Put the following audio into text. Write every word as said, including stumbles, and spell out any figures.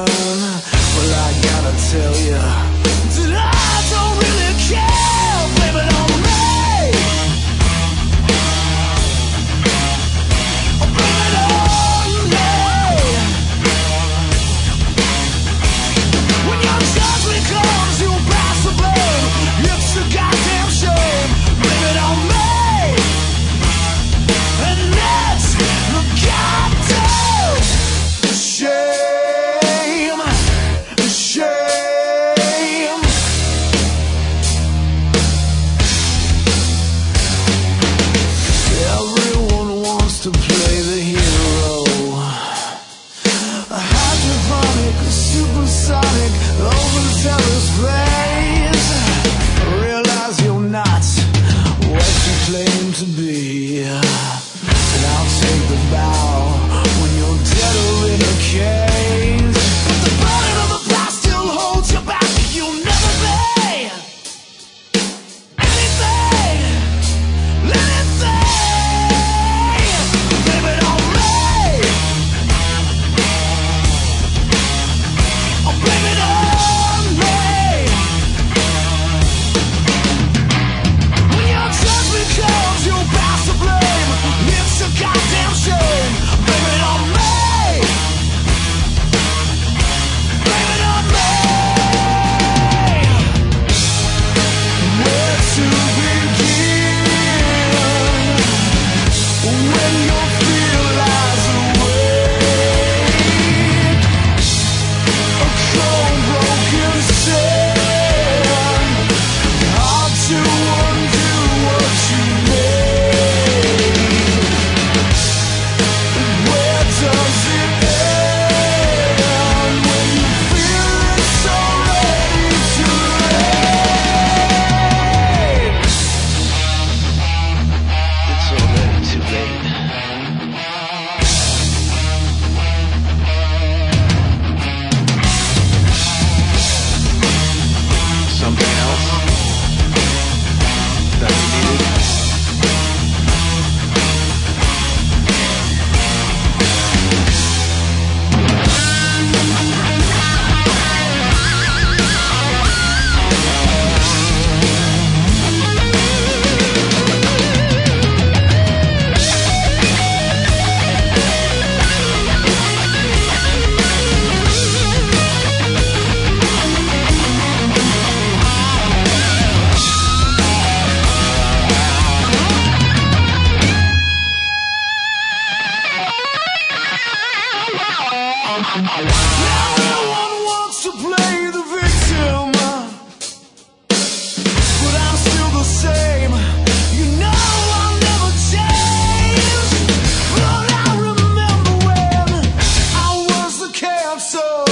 Well, I gotta tell you that I don't really care. Blame it on me. Blame it on me. When your judgment comes, you pass the blame. It's a goddamn shame. Blame it on me. And that's the goddamn shame. Shame. Everyone wants to play the hero. A hydroponic, supersonic, overzealous phase. Realize you're not what you claim to be. And I'll take the bow when you're dead or in a cage. But the burden of the past still holds you back. You'll never be anything, anything. Blame it on me. Oh, blame it on me. When your judgment comes, you'll pass the blame. It's a goddamn shame. Blame it on me. Blame it on me. Where to begin when your fear lies awake? A cold broken sand, hard to undo what you made. Where does it end when you feel it's already too late? It's already too late. Something else that you needed? Everyone wants to play the victim, but I'm still the same. You know I'll never change. But I remember when I was the cancer.